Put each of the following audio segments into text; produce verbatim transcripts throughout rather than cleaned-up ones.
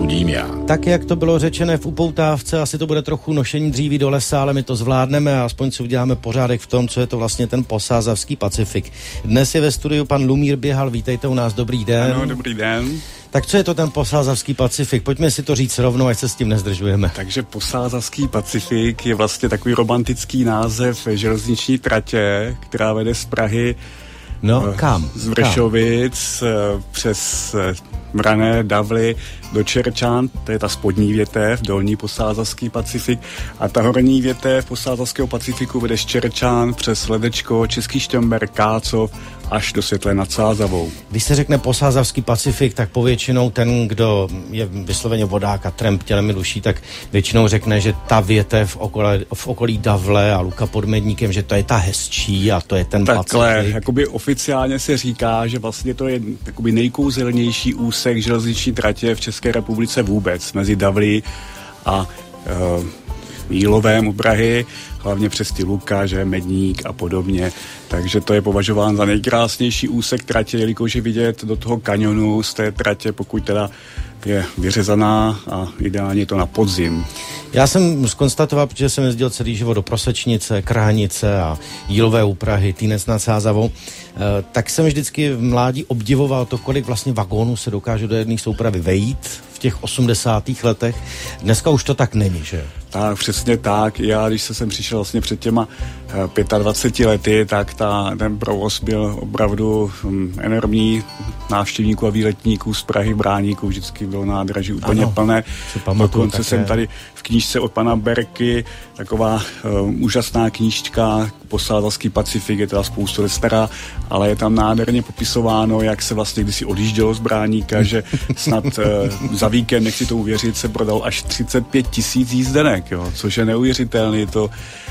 budím já. Tak, jak to bylo řečené v upoutávce, asi to bude trochu nošení dříví do lesa, ale my to zvládneme a aspoň si uděláme pořádek v tom, co je to vlastně ten posázavský Pacifik. Dnes je ve studiu pan Lumír Běhal, vítejte u nás, dobrý den. Ano, dobrý den. Tak co je to ten posázavský Pacifik? Pojďme si to říct rovnou, ať se s tím nezdržujeme. Takže posázavský Pacifik je vlastně takový romantický název železniční tratě, která vede z Prahy No, kam? Z Vršovic kam? Přes Vrané, Davly do Čerčan, to je ta spodní větev, dolní posázavský Pacifik, a ta horní větev posázavského Pacifiku vede z Čerčan přes Ledečko, Český Štěmber, Kácov až do Světlé nad Sázavou. Když se řekne posázavský Pacifik, tak povětšinou ten, kdo je vysloveně vodák a tramp těle mi duší, tak většinou řekne, že ta větev v okolí, v okolí Davle a Luka pod Medníkem, že to je ta hezčí a to je ten Takhle, Pacifik. Jakoby oficiálně se říká, že vlastně to je jakoby nejkouzelnější úsek železniční tratě v České republice vůbec, mezi Davlí a uh, Jílovém u Prahy, hlavně přes ty Luka, že Medník a podobně. Takže to je považován za nejkrásnější úsek tratě, jelikož je vidět do toho kanionu z té tratě, pokud teda je vyřezaná a ideálně to na podzim. Já jsem zkonstatoval, protože jsem jezdil celý život do Prosečnice, Krhánice a Jílové u Prahy, Týnec nad Sázavou, tak jsem vždycky v mládí obdivoval to, kolik vlastně vagónů se dokáže do jedné soupravy vejít v těch osmdesátých letech. Dneska už to tak není, že? Tak, přesně tak. Já, když jsem přišel vlastně před těma dvaceti pěti lety, tak ta, ten provoz byl opravdu um, enormní. Návštěvníků a výletníků z Prahy, Bráníků, vždycky bylo nádraží úplně ano, plné. Dokonce jsem tady v knížce od pana Berky, taková um, úžasná knížka, posázavský Pacifik, je teda spoustu let stará, ale je tam nádherně popisováno, jak se vlastně kdysi odjíždělo z Bráníka, že snad uh, za víkend, nechci to uvěřit, se prodal až třicet pět tisíc jízdenek, jo, což je neuvěřitelný to.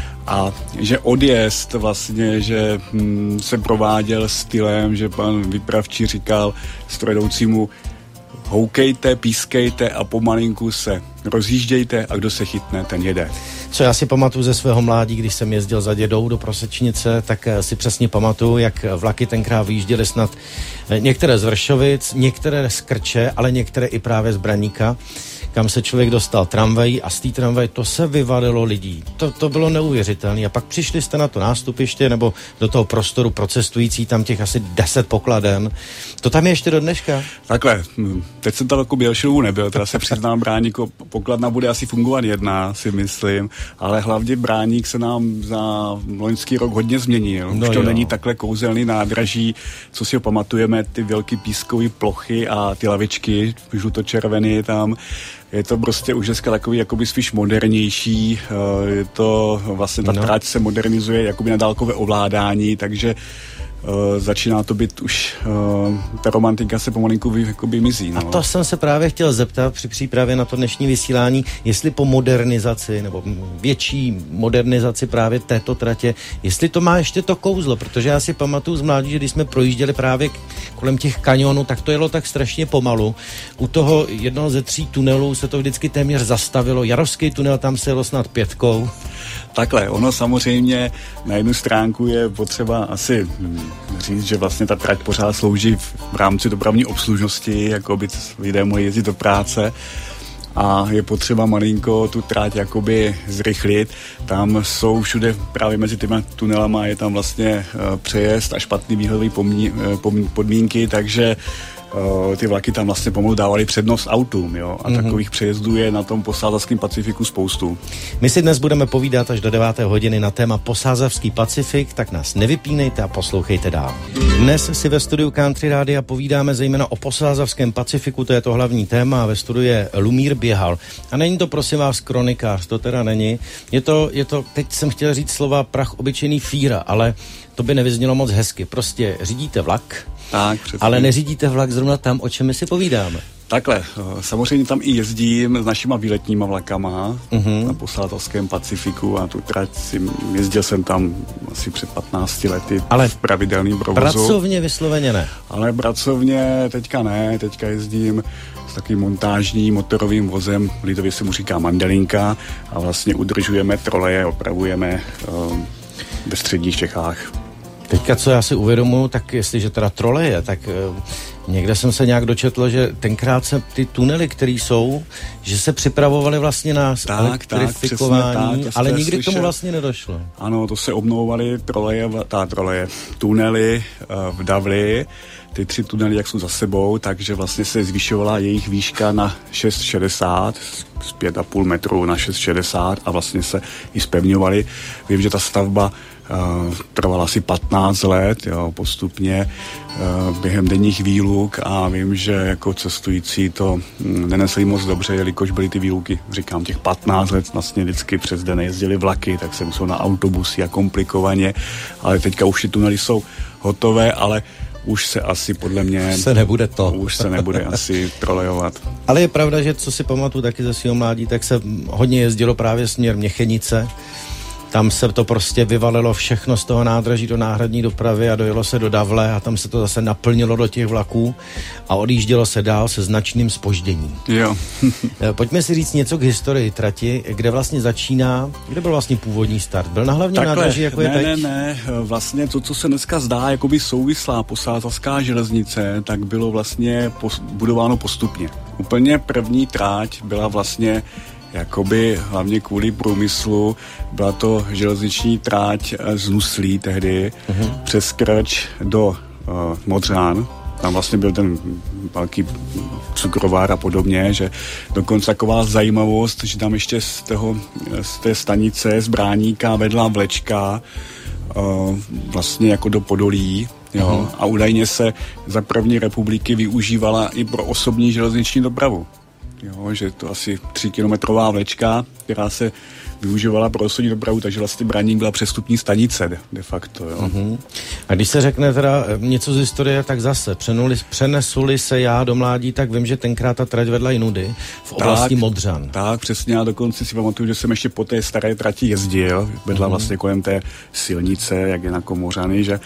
A že odjezd vlastně, že hm, se prováděl stylem, že pan vypravčí říkal strojvedoucímu: houkejte, pískejte a pomalinku se rozjíždějte a kdo se chytne, ten jede. Co já si pamatuju ze svého mládí, když jsem jezdil za dědou do Prosečnice, tak si přesně pamatuju, jak vlaky tenkrát vyjížděly snad některé z Vršovic, některé z Krče, ale některé i právě z Braníka, kam se člověk dostal tramvají a z té tramvaje to se vyvalilo lidí. To, to bylo neuvěřitelné. A pak přišli jste na to nástupiště nebo do toho prostoru pro cestující, tam těch asi deset pokladen. To tam je ještě do dneška? Takhle, teď jsem tam jako Bělšilovu nebyl, teda se přiznám, Bráníko, pokladna bude asi fungovat jedna, si myslím, ale hlavně Bráník se nám za loňský rok hodně změnil. No Už to jo. není takhle kouzelný nádraží, co si ho pamatujeme, ty velký pískové plochy a ty lavičky, žlutočervený tam. Je to prostě už dneska takový jakoby spíš modernější, je to vlastně ta no. trať se modernizuje jakoby na dálkové ovládání, takže Uh, začíná to být už, uh, ta romantika se pomalinku jakoby mizí. No. A to jsem se právě chtěl zeptat při přípravě na to dnešní vysílání, jestli po modernizaci, nebo větší modernizaci právě této tratě, jestli to má ještě to kouzlo, protože já si pamatuju z mládí, že když jsme projížděli právě kolem těch kanionů, tak to jelo tak strašně pomalu. U toho jednoho ze tří tunelů se to vždycky téměř zastavilo. Jarovský tunel, tam se jelo snad pětkou. Takhle, ono samozřejmě na jednu stránku je potřeba asi říct, že vlastně ta trať pořád slouží v rámci dopravní obslužnosti, jako by lidé mohli jezdit do práce a je potřeba malinko tu trať jakoby zrychlit. Tam jsou všude právě mezi těma tunelama, je tam vlastně přejezd a špatný výhledový podmínky, takže Uh, ty vlaky tam vlastně pomalu dávaly přednost autům, jo, a mm-hmm. takových přejezdů je na tom posázavském Pacifiku spoustu. My si dnes budeme povídat až do deváté hodiny na téma posázavský Pacifik, tak nás nevypínejte a poslouchejte dál. Dnes si ve studiu Country Rádia povídáme zejména o posázavském Pacifiku, to je to hlavní téma, a ve studiu je Lumír Běhal. A není to, prosím vás, kronikář, to teda není. Je to, je to, teď jsem chtěl říct slova prach obyčejný fíra, ale to by nevyznělo moc hezky. Prostě řídíte vlak, tak, ale neřídíte vlak zrovna tam, o čem my si povídáme. Takhle, samozřejmě tam i jezdím s našima výletníma vlakama uh-huh. na posázavském Pacifiku a tu trať si, jezdil jsem tam asi před patnácti lety ale v pravidelným provozu. Pracovně vysloveně ne? Ale pracovně teďka ne, teďka jezdím s takovým montážním motorovým vozem, lidově se mu říká mandelinka, a vlastně udržujeme troleje, opravujeme um, ve středních Čechách. Teďka, co já si uvědomuji, tak jestliže teda troleje, tak Někde jsem se nějak dočetl, že tenkrát se ty tunely, které jsou, že se připravovaly vlastně na tak, elektrifikování, tak, ale nikdy slyšel. K tomu vlastně nedošlo. Ano, to se obnovovaly troleje, ta troleje, tunely uh, v Davli, ty tři tunely, jak jsou za sebou, takže vlastně se zvyšovala jejich výška na šest šedesát, z pět a půl metru na šest šedesát a vlastně se i zpevňovaly. Vím, že ta stavba Uh, trvala asi patnáct let, jo, postupně uh, během denních výluk a vím, že jako cestující to mm, nenesli moc dobře, jelikož byly ty výluky, říkám, těch patnáct let vlastně vždycky přes den jezdili vlaky, tak se muselo na autobusy a komplikovaně, ale teďka už ty tunely jsou hotové, ale už se asi podle mě... Se nebude to. Už se nebude asi trolejovat. Ale je pravda, že co si pamatuju taky ze svého mládí, tak se hodně jezdilo právě směr Měchenice. Tam se to prostě vyvalilo všechno z toho nádraží do náhradní dopravy a dojelo se do Davle a tam se to zase naplnilo do těch vlaků a odjíždělo se dál se značným zpožděním. Jo. Pojďme si říct něco k historii trati, kde vlastně začíná, kde byl vlastně původní start? Byl na hlavním Takhle, nádraží, jako ne, je teď? Ne, ne, vlastně to, co se dneska zdá, jakoby souvislá posázavská železnice, tak bylo vlastně pos- budováno postupně. Úplně první tráť byla vlastně jakoby hlavně kvůli průmyslu, byla to železniční tráť z Nuslí tehdy, uh-huh. přes Krč do uh, Modřán. Tam vlastně byl ten velký cukrovár a podobně, že dokonce taková zajímavost, že tam ještě z, toho, z té stanice z Bráníka vedla vlečka uh, vlastně jako do Podolí. Jo, uh-huh. A údajně se za první republiky využívala i pro osobní železniční dopravu. Jo, že to asi tříkilometrová vlečka, která se využívala pro osobní dopravu, takže vlastně Braník byla přestupní stanice de, de facto. Jo. Uh-huh. A když se řekne teda něco z historie, tak zase přenuli, přenesuli se já do mládí, tak vím, že tenkrát ta trať vedla jinudy v oblasti tak, Modřan. Tak, přesně, a dokonce si pamatuju, že jsem ještě po té staré trati jezdil, vedla uh-huh. vlastně kolem té silnice, jak je na Komořany, že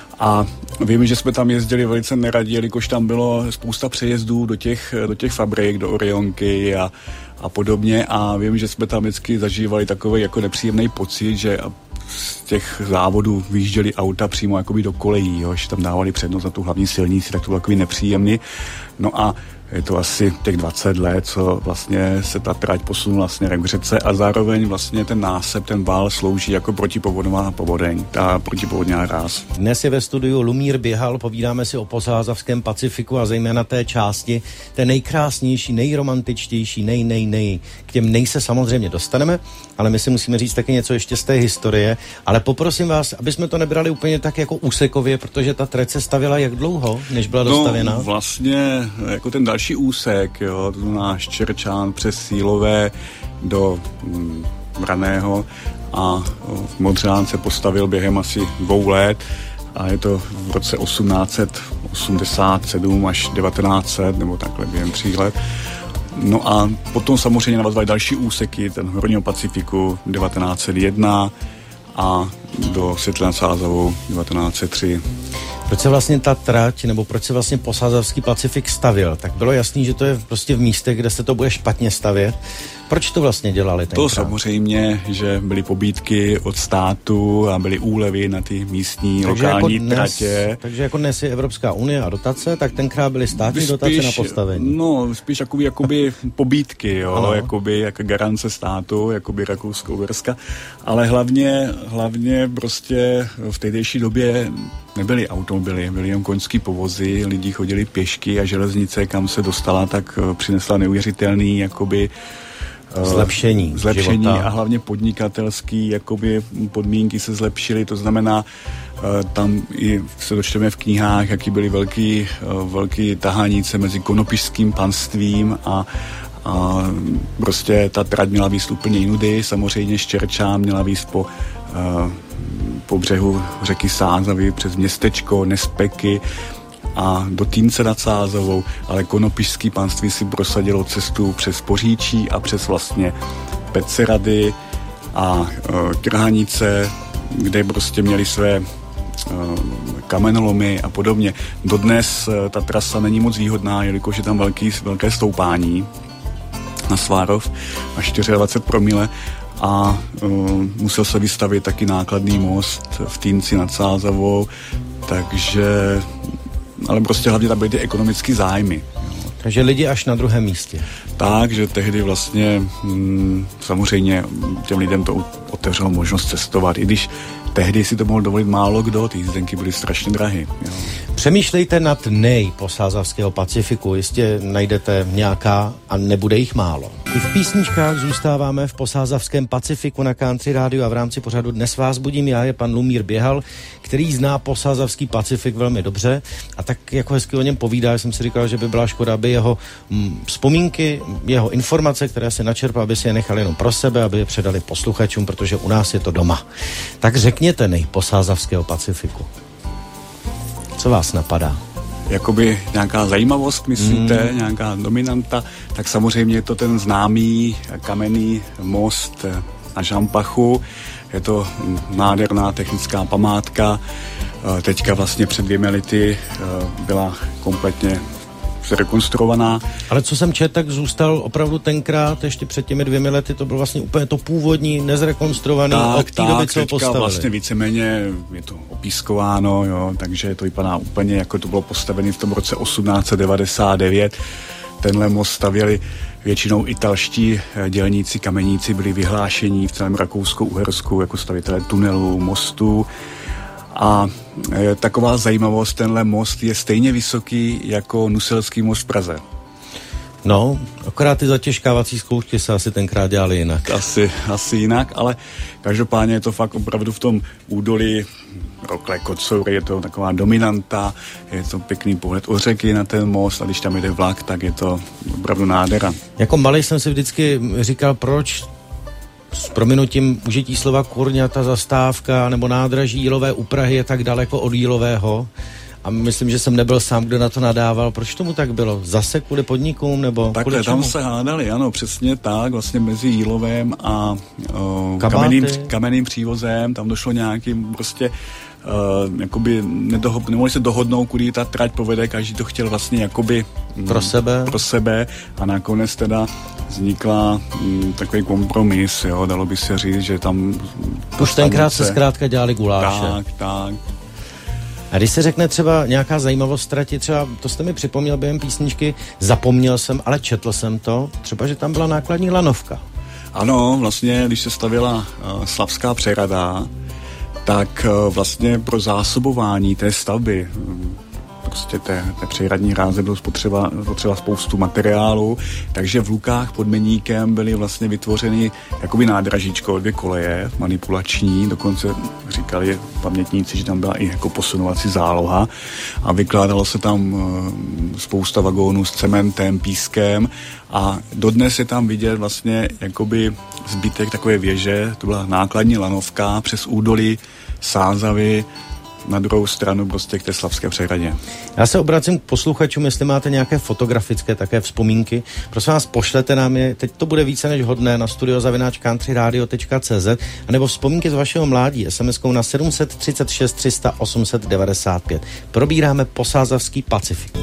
a vím, že jsme tam jezdili velice neradi, jelikož tam bylo spousta přejezdů do těch, do těch fabrik, do Orionky a, a podobně a vím, že jsme tam vždycky zažívali takový jako nepříjemný pocit, že z těch závodů vyjížděli auta přímo jakoby do kolejí, jo, že tam dávali přednost na tu hlavní silnici, tak to bylo takový nepříjemný. No a je to asi těch dvacet let, co vlastně se ta trať posunula směrem k řece a zároveň vlastně ten násep, ten val slouží jako protipovodnová povodeň, ta protipovodňová ráz. Dnes je ve studiu Lumír Běhal, povídáme si o posázavském Pacifiku a zejména té části, té nejkrásnější, nejromantičtější, nej, nej, nej. K těm nej se samozřejmě dostaneme, ale my si musíme říct taky něco ještě z té historie, ale poprosím vás, aby jsme to nebrali úplně tak jako úsekově, protože ta trať se stavěla jak dlouho, než byla dostavěna? No vlastně jako ten další úsek, jo, to znamená Ščerčán přes Sílové do mm, Vraného a v Modřán se postavil během asi dvou let a je to v roce osmnáct osmdesát sedm až devatenáct set nebo takhle během tří let. No a potom samozřejmě navazovali další úseky, ten Horního Pacifiku devatenáct set jedna a do Světlé nad Sázavou devatenáct set tři. Proč se vlastně ta trať, nebo proč se vlastně posázavský Pacifik stavil? Tak bylo jasný, že to je prostě v místech, kde se to bude špatně stavět. Proč to vlastně dělali tenkrát? To samozřejmě, že byly pobídky od státu a byly úlevy na ty místní, takže lokální jako dnes, tratě. Takže jako dnes je Evropská unie a dotace, tak tenkrát byly státní spíš, dotace na postavení. No, spíš jakoby, jakoby pobídky, jo, jakoby jako garance státu, jakoby Rakousko-Uherska, ale hlavně, hlavně prostě v tehdejší době nebyly automobily, byly jen koňský povozy, lidi chodili pěšky a železnice, kam se dostala, tak přinesla neuvěřitelný jakoby Zlepšení, zlepšení života. A hlavně podnikatelský jakoby podmínky se zlepšily, to znamená, tam i se dočteme v knihách, jaký byly velký, velký tahánice mezi konopišským panstvím a a prostě ta trať měla výst úplně jinudy, samozřejmě Ščerčán měla výst po, po břehu řeky Sázavy přes městečko Nespeky a do Týnce nad Sázavou, ale konopišský panství si prosadilo cestu přes Poříčí a přes vlastně Petserady a e, Krhanice, kde prostě měli své e, kamenolomy a podobně. Dodnes e, ta trasa není moc výhodná, jelikož je tam velký, velké stoupání na Svárov a dvacet čtyři promile a e, musel se vystavit taky nákladný most v Týnci nad Sázavou, takže ale prostě hlavně tam byly ty ekonomické zájmy. Jo. Takže lidi až na druhém místě. Tak, že tehdy vlastně hm, samozřejmě těm lidem to otevřelo možnost cestovat, i když tehdy si to mohl dovolit málo kdo, ty jízdenky byly strašně drahé. Přemýšlejte nad nej posázavského Pacifiku, jistě najdete nějaká a nebude jich málo. I v písničkách zůstáváme v posázavském Pacifiku na Country Rádiu a v rámci pořadu Dnes vás budím já je pan Lumír Běhal, který zná posázavský Pacifik velmi dobře a tak jako hezky o něm povídá, jsem si říkal, že by byla škoda, aby jeho mm, vzpomínky, jeho informace, které se načerpá, aby si je nechali jenom pro sebe, aby je předali posluchačům, protože u nás je to doma. Tak řekněte nej posázavského Pacifiku. Co vás napadá? Jakoby nějaká zajímavost, myslíte, mm. nějaká dominanta, tak samozřejmě je to ten známý kamenný most na Žampachu. Je to nádherná technická památka. Teďka vlastně před dvěmi lety byla kompletně zrekonstruovaná. Ale co jsem četl, tak zůstal opravdu tenkrát, ještě před těmi dvěmi lety, to bylo vlastně úplně to původní, nezrekonstruovaný, od té doby, co ho postavili. Vlastně víceméně je to opískováno, jo, takže to vypadá úplně, jako to bylo postavené v tom roce osmnáct set devadesát devět. Tenhle most stavěli většinou italští dělníci, kameníci, byli vyhlášení v celém Rakousku-Uhersku jako stavitelé tunelů, mostů. A e, taková zajímavost, tenhle most je stejně vysoký jako Nuselský most v Praze. No, akorát ty zatěžkávací zkoušky se asi tenkrát dělali jinak. Asi, asi jinak, ale každopádně je to fakt opravdu v tom údolí Rokle Kocoury, je to taková dominanta, je to pěkný pohled o řeky na ten most a když tam jde vlak, tak je to opravdu nádhera. Jako malý jsem si vždycky říkal, proč s prominutím užití slova kurňa, ta zastávka nebo nádraží Jílové u Prahy je tak daleko od Jílového. A myslím, že jsem nebyl sám, kdo na to nadával. Proč tomu tak bylo? Zase kvůli podnikům nebo takhle, kvůli čemu? Tam se hádali, ano, přesně tak, vlastně mezi Jílovem a o, kamenným, kamenným přívozem, tam došlo nějakým prostě Uh, jakoby nedoho, nemohli se dohodnout, kudy ta trať povede, každý to chtěl vlastně jakoby pro sebe, pro sebe a nakonec teda vznikla m, takový kompromis, jo, dalo by se říct, že tam už tenkrát se zkrátka dělali guláše. Tak, tak. A když se řekne třeba nějaká zajímavost trati, třeba to jste mi připomněl během písničky, zapomněl jsem, ale četl jsem to, třeba, že tam byla nákladní lanovka. Ano, vlastně, když se stavěla uh, Slavská přehrada, tak vlastně pro zásobování té stavby, prostě té, té přehradní hráze bylo potřeba, potřeba spoustu materiálu, takže v Lukách pod Meníkem byly vlastně vytvořeny jakoby nádražíčko, dvě koleje manipulační, dokonce říkali pamětníci, že tam byla i jako posunovací záloha a vykládalo se tam spousta vagónů s cementem, pískem a dodnes je tam vidět vlastně jakoby zbytek takové věže, to byla nákladní lanovka přes údolí Sázavy na druhou stranu prostě k té Slavské přehradě. Já se obracím k posluchačům, jestli máte nějaké fotografické také vzpomínky. Prosím vás, pošlete nám je, teď to bude více než hodné, na studio zavináč country radio tečka cé zet, anebo vzpomínky z vašeho mládí, es em eskou na sedm tři šest tři sta osm set devadesát pět. Probíráme posázavský Pacifik.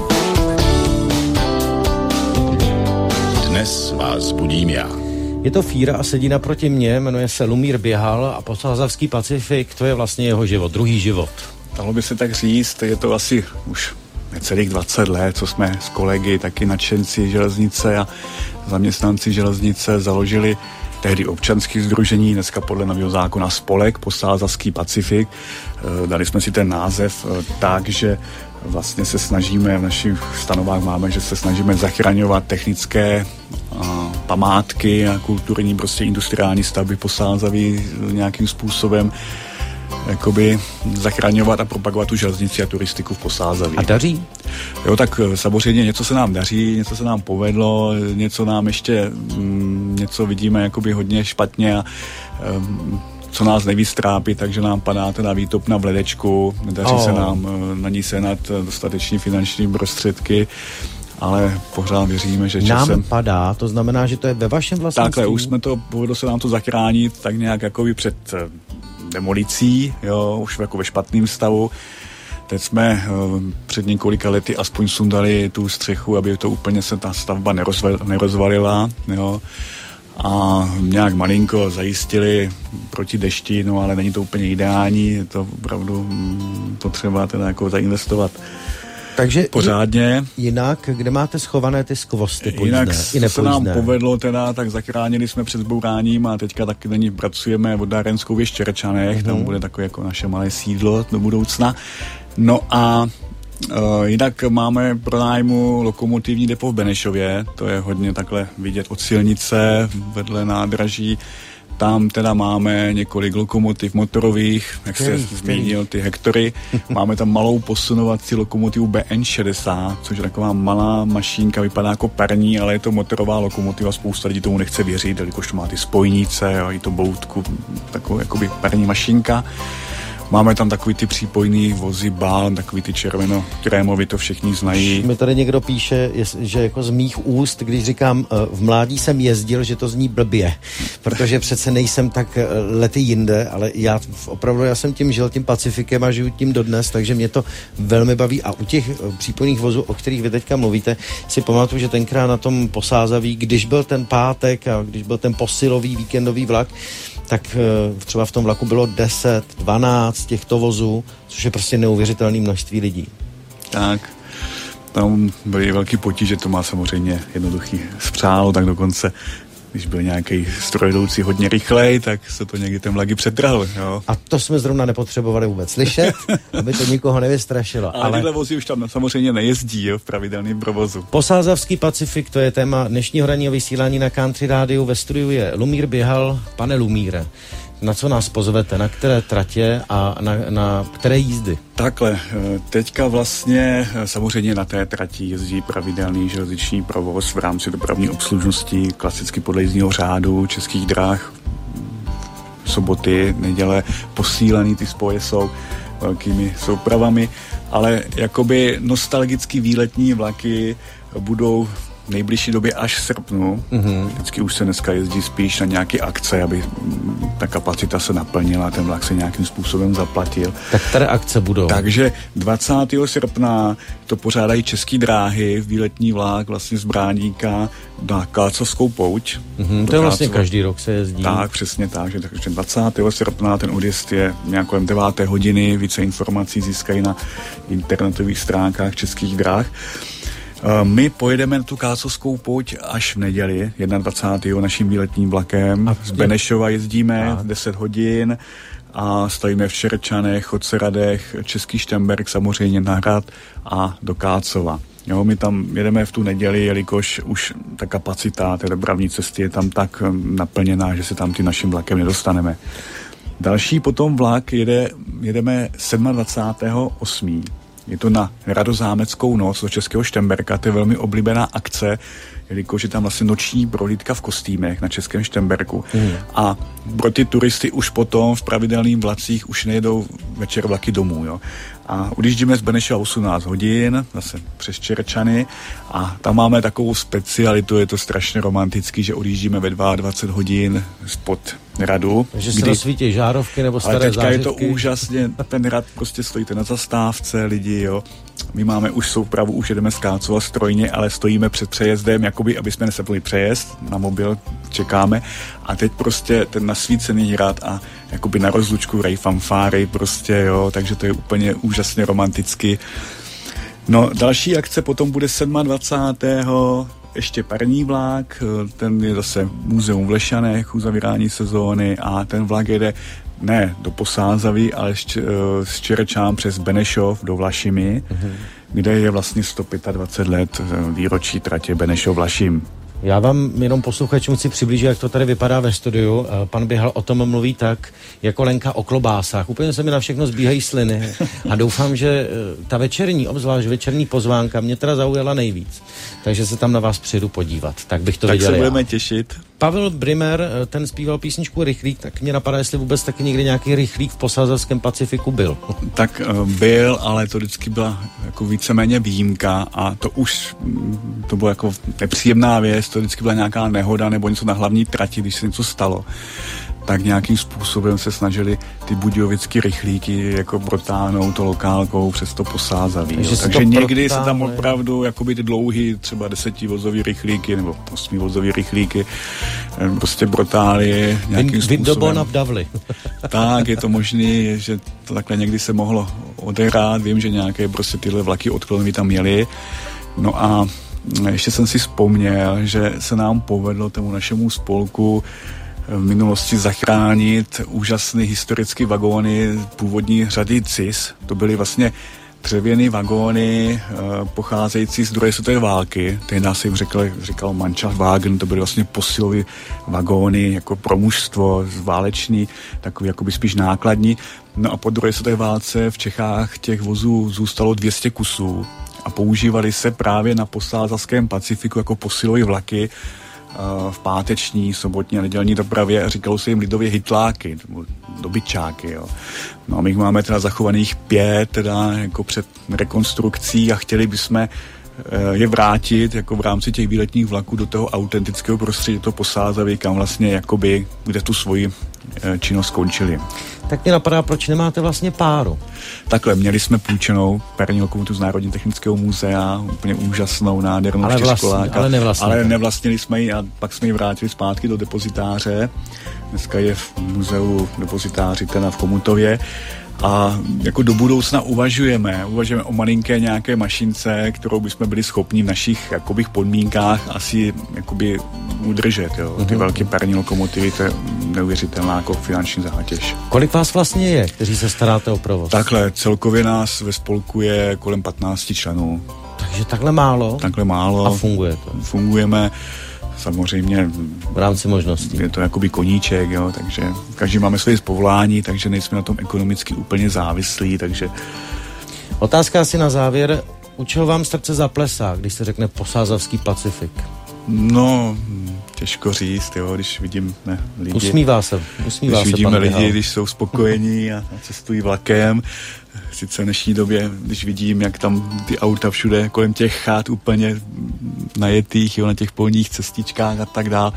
Dnes vás budím já. Je to Fíra a sedí naproti mně, jmenuje se Lumír Běhal a posázavský Pacifik, to je vlastně jeho život, druhý život. Dalo by se tak říct, je to asi už necelých dvacet let, co jsme s kolegy, taky nadšenci železnice a zaměstnanci železnice založili tehdy občanský sdružení, dneska podle nového zákona spolek Posázavský Pacifik. Dali jsme si ten název tak, že vlastně se snažíme, v našich stanovách máme, že se snažíme zachraňovat technické a, památky a kulturní, prostě industriální stavby Posázaví nějakým způsobem jakoby zachraňovat a propagovat tu železnici a turistiku v Posázaví. A daří? Jo, tak samozřejmě něco se nám daří, něco se nám povedlo, něco nám ještě, m, něco vidíme jakoby hodně špatně a m, co nás nejvíc trápí, takže nám padá teda výtop na vledečku, nedaří oh. se nám na ní sehnat dostatečně finanční prostředky, ale pořád věříme, že časem... Nám padá, to znamená, že to je ve vašem vlastnictví? Takhle, už jsme to, povedlo se nám to zachránit tak nějak jakoby před demolicí, jo, už jako ve špatném stavu. Teď jsme uh, před několika lety aspoň sundali tu střechu, aby to úplně se ta stavba nerozval, nerozvalila, jo. A nějak malinko zajistili proti dešti, no ale není to úplně ideální, je to opravdu mm, potřeba teda jako zainvestovat Takže pořádně. Jinak, kde máte schované ty skvosty pojízdné, jinak i nepojízdné? se nám povedlo teda, tak zachránili jsme před zbouráním a teďka taky na ní pracujeme v Vodárenskou ve Štěrčanech, mm-hmm. tam bude takové jako naše malé sídlo do budoucna. No a uh, jinak máme pro nájmu lokomotivní depo v Benešově, to je hodně takhle vidět od silnice vedle nádraží. Tam teda máme několik lokomotiv motorových, jak se zmínil, ty Hektory. Máme tam malou posunovací lokomotivu B N šedesát, což je taková malá mašínka, vypadá jako parní, ale je to motorová lokomotiva, spousta lidí tomu nechce věřit, jelikož to má ty spojnice, jo, i to boutku, takovou jakoby parní mašínka. Máme tam takový ty přípojný vozy bál, takový ty červeno-krémový, to všichni znají. Mi tady někdo píše, že jako z mých úst, když říkám v mládí jsem jezdil, že to zní blbě, protože přece nejsem tak lety jinde, ale já opravdu, já jsem tím žil, tím Pacifikem a žiju tím dodnes, takže mě to velmi baví a u těch přípojných vozů, o kterých vy teďka mluvíte, si pamatuju, že tenkrát na tom Posázaví, když byl ten pátek a když byl ten posilový víkendový vlak, tak třeba v tom vlaku bylo deset, dvanáct těchto vozů, což je prostě neuvěřitelné množství lidí. Tak, tam byly velký potíže, to má samozřejmě jednoduchý spřálo, tak dokonce, když byl nějaký strojvedoucí hodně rychlej, tak se to někdy ten vlak i přetrhl. Jo. A to jsme zrovna nepotřebovali vůbec slyšet, aby to nikoho nevystrašilo. Ale, ale tyhle vozy už tam samozřejmě nejezdí, jo, v pravidelném provozu. Posázavský Pacifik, to je téma dnešního ranního vysílání na Country Rádiu. Ve studiu je Lumír Běhal. Pane Lumíre, na co nás pozvete, na které tratě a na, na které jízdy? Takhle, teďka vlastně samozřejmě na té trati jezdí pravidelný železniční provoz v rámci dopravní obslužnosti, klasicky podle jízdního řádu Českých drah, soboty, neděle, posílený ty spoje jsou velkými soupravami, ale jakoby nostalgický výletní vlaky budou v nejbližší době až v srpnu. Mm-hmm. Vždycky už se dneska jezdí spíš na nějaké akce, aby ta kapacita se naplnila, ten vlak se nějakým způsobem zaplatil. Tak které akce budou? Takže dvacátého srpna to pořádají České dráhy, výletní vlak vlastně z Bráníka na Kácovskou pouť. Mm-hmm, to je vlastně každý rok se jezdí. Tak, přesně tak, že takže dvacátého srpna ten odjezd je nějak kolem deváté hodiny, více informací získají na internetových stránkách Českých dráh. My pojedeme na tu Kácovskou pouť až v neděli, dvacátého prvního naším výletním vlakem. A z Benešova jezdíme a. deset hodin a stojíme v Štěrčanech, Chodceradech, Český Štemberk, samozřejmě na Hrad a do Kácova. Jo, my tam jedeme v tu neděli, jelikož už ta kapacita té dopravní cesty je tam tak naplněná, že se tam tím naším vlakem nedostaneme. Další potom vlak jede, jedeme dvacátého osmého Je to na Radozámeckou noc do Českého Štemberka, to je velmi oblíbená akce, jelikož je tam vlastně noční prohlídka v kostýmech na Českém Štemberku. Mm. A pro ty turisty už potom v pravidelných vlacích už nejedou večer vlaky domů. Jo. A odjíždíme z Benešova osmnáct hodin, zase přes Čerčany a tam máme takovou specialitu, je to strašně romantický, že odjíždíme ve dvacet dva hodin spod Radu. Takže se rozsvítí žárovky nebo staré zářivky. Ale teďka je to úžasně, ten Rad prostě stojíte na zastávce, lidi, jo. My máme už soupravu, už jedeme z Kácova strojně, ale stojíme před přejezdem, jakoby, aby jsme nesepli přejezd, na mobil čekáme a teď prostě ten nasvícený Hrad a jakoby na rozlučku rej fanfáry prostě, jo, takže to je úplně úžasně romanticky. No, další akce potom bude dvacátého sedmého ještě parní vlak, ten je zase muzeum v Lešanech, uzavírání sezóny a ten vlak jede ne do Posázaví, ale z Čerečán přes Benešov do Vlašimi, mm-hmm. kde je vlastně sto dvacet pět let výročí tratě Benešov-Vlašim. Já vám jenom posluchačům chci přiblížit, jak to tady vypadá ve studiu. Pan Běhal o tom mluví tak, jako Lenka o klobásách. Úplně se mi na všechno zbíhají sliny. A doufám, že ta večerní, obzvlášť večerní pozvánka, mě teda zaujala nejvíc. Takže se tam na vás přijedu podívat. Tak bych to tak viděl. Tak se budeme já. těšit. Pavel Brimer, ten zpíval písničku Rychlík, tak mě napadá, jestli vůbec taky někdy nějaký rychlík v Posázavském Pacifiku byl. Tak byl, ale to vždycky byla jako víceméně výjimka a to už to bylo jako nepříjemná věc, to vždycky byla nějaká nehoda nebo něco na hlavní trati, když se něco stalo. tak nějakým způsobem se snažili ty budějovický rychlíky jako protáhnout to lokálkou přes to Posázaví. Takže, Takže někdy protáhne. Se tam opravdu jakoby ty dlouhý, třeba desetivozový rychlíky nebo osmivozový rychlíky prostě protáhli nějakým způsobem. Vindobona v Davli. Tak, je to možný, že to takhle někdy se mohlo odehrát. Vím, že nějaké prostě tyhle vlaky odklony tam měly. No a ještě jsem si vzpomněl, že se nám povedlo tomu našemu spolku v minulosti zachránit úžasné historické vagóny původní řady C I S. To byly vlastně dřevěné vagóny e, pocházející z druhé světové války. Tehdy se jim řekl, říkal Mannschaftswagen, to byly vlastně posilové vagóny jako pro mužstvo, válečný, takový jakoby spíš nákladní. No a po druhé světové válce v Čechách těch vozů zůstalo dvě stě kusů a používali se právě na posázavském Pacifiku jako posilové vlaky v páteční, sobotní a nedělní dopravě a říkalo se jim lidově hytláky, dobyčáky, jo. No a my máme teda zachovaných pět, teda jako před rekonstrukcí a chtěli bychom je vrátit jako v rámci těch výletních vlaků do toho autentického prostředí, to Posázaví, kam vlastně jakoby, kde tu svoji činnost skončili. Tak mě napadá, proč nemáte vlastně páru? Takhle, měli jsme půjčenou perní lokomotivu z Národního technického muzea, úplně úžasnou, nádhernou ale čtyřkoláka. Ale nevlastnili. Ale nevlastnili jsme ji a pak jsme ji vrátili zpátky do depozitáře. Dneska je v muzeu depozitáři teda v Komutově. A jako do budoucna uvažujeme, uvažujeme o malinké nějaké mašince, kterou bychom byli schopni v našich jakoby podmínkách asi jakoby udržet. Jo. Ty mm-hmm. velké parní lokomotivy, to je neuvěřitelná jako finanční zátěž. Kolik vás vlastně je, kteří se staráte o provoz? Takhle, celkově nás ve spolku je kolem patnáct členů. Takže takhle málo? Takhle málo. A funguje to? Fungujeme. Samozřejmě v rámci možností. Je to jakoby koníček, jo, takže každý máme své povolání, takže nejsme na tom ekonomicky úplně závislí, takže... Otázka asi na závěr. U čeho vám srdce zaplesá, když se řekne Posázavský Pacifik? No, těžko říct, jo, když vidím ne, lidi... Usmívá se, usmívá když se vidíme pan lidi, Běhal. Když jsou spokojení a, a cestují vlakem. Sice v dnešní době, když vidím, jak tam ty auta všude kolem těch chát úplně najetých, jo, na těch polních cestičkách a tak dále.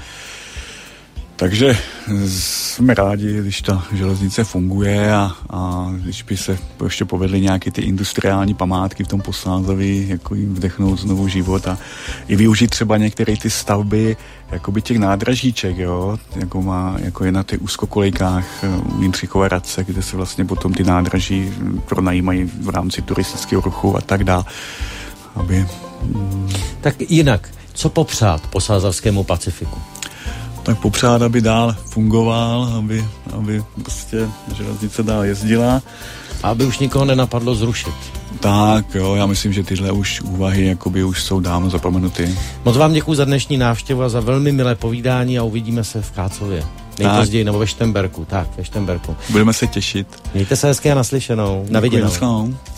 Takže jsme rádi, když ta železnice funguje a, a když by se ještě povedly nějaké ty industriální památky v tom Posázaví, jako jim vdechnout znovu život a i využít třeba některé ty stavby jakoby těch nádražíček, jo, jako, má, jako je na těch úzkokolejkách u Jindřichova Hradce, kde se vlastně potom ty nádraží pronajímají v rámci turistického ruchu a tak dále. Aby... Tak jinak, co popřát Posázavskému Pacifiku? Tak popřát, aby dál fungoval, aby, aby prostě železnice dál jezdila. A aby už nikoho nenapadlo zrušit. Tak jo, já myslím, že tyhle už úvahy jakoby už jsou dávno zapomenuty. Moc vám děkuji za dnešní návštěvu a za velmi milé povídání a uvidíme se v Kácově. Nejpozději, nebo ve Štemberku. Tak, ve Štemberku. Budeme se těšit. Mějte se hezky a naslyšenou. Na viděnou.